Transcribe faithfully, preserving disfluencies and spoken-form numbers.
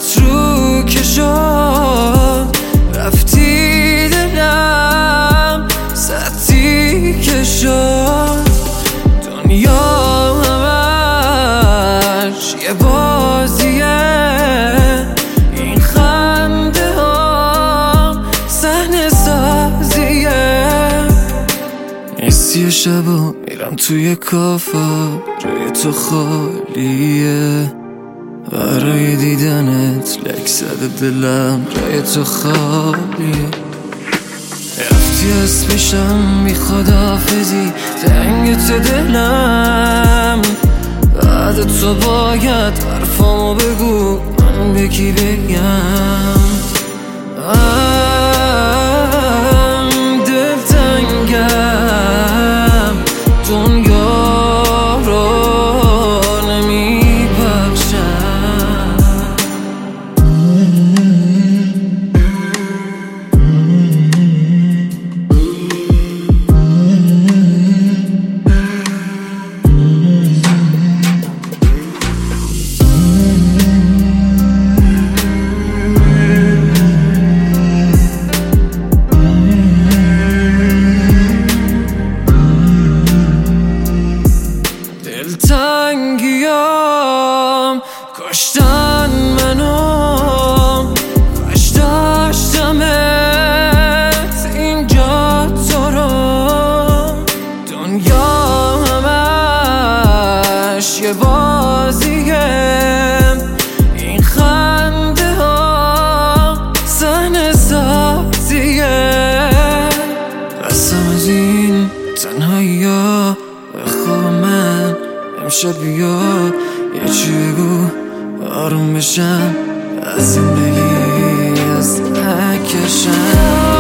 دستت رو کشاد، رفتی دلم سطحی کشاد. دنیا همش یه بازیه، این خنده ها صحنه سازیه. نیستی شبا میرم توی کافا، روی تو خالیه، برای دیدنت لک زده دلم، رای تو خالیه. رفتی اسمشم بی خداحافظی، تنگ تو دلم، بعد تو باید حرفامو بگو من به کی بگم. من دلتنگم، دنیا رو نمی بخشم. دلتنگیام کشتن منو، کاش داشتمت اینجا تو رو. دنیا همش یه بازیه، این خنده ها صحنه سازیه. قسم از این تنهایی ها به خواب من امشب بیا، یه چی بگو آروم بشم، از زندگی از نکشم.